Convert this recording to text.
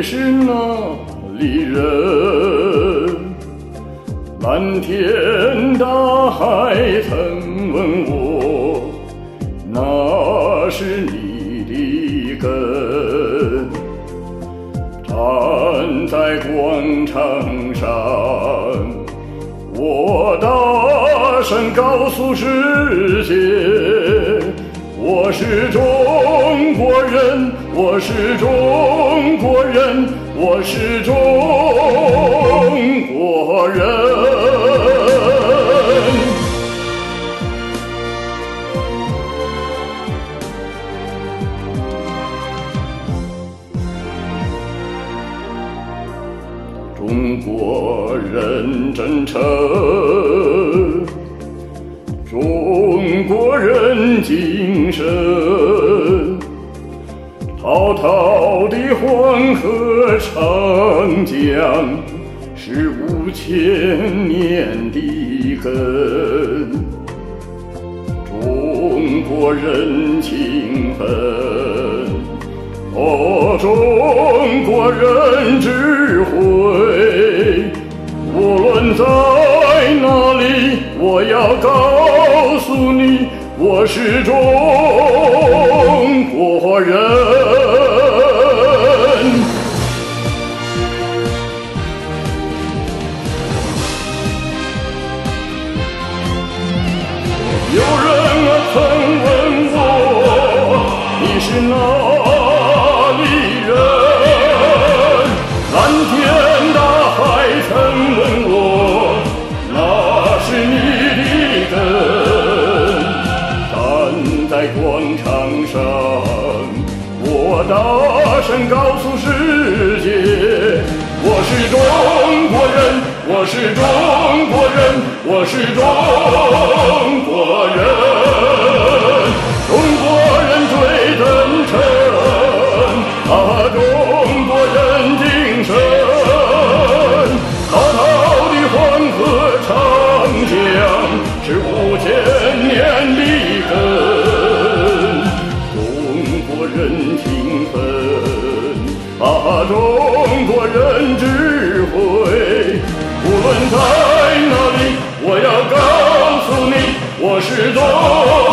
是哪里人？蓝天大海曾问我，那是你的根。站在广场上，我大声告诉世界，我是中国人，我是中国人，我是中国人。中国人真诚，中国人精神，滔滔的黄河长江是5000年的根，中国人勤奋，哦，中国人智慧，无论在哪里，我要告诉你，我是中国人。有人曾问我，你是哪里人？蓝天大海曾问我，那是你的根。站在广场上，我大声告诉世界，我是中国人，我是中国人，我是中国人。中国人最真诚啊，中国人精神，滔滔的黄河长江是5000年的根。中国人勤奋啊，中国人智慧，无论在哪里，我要告诉你，我是中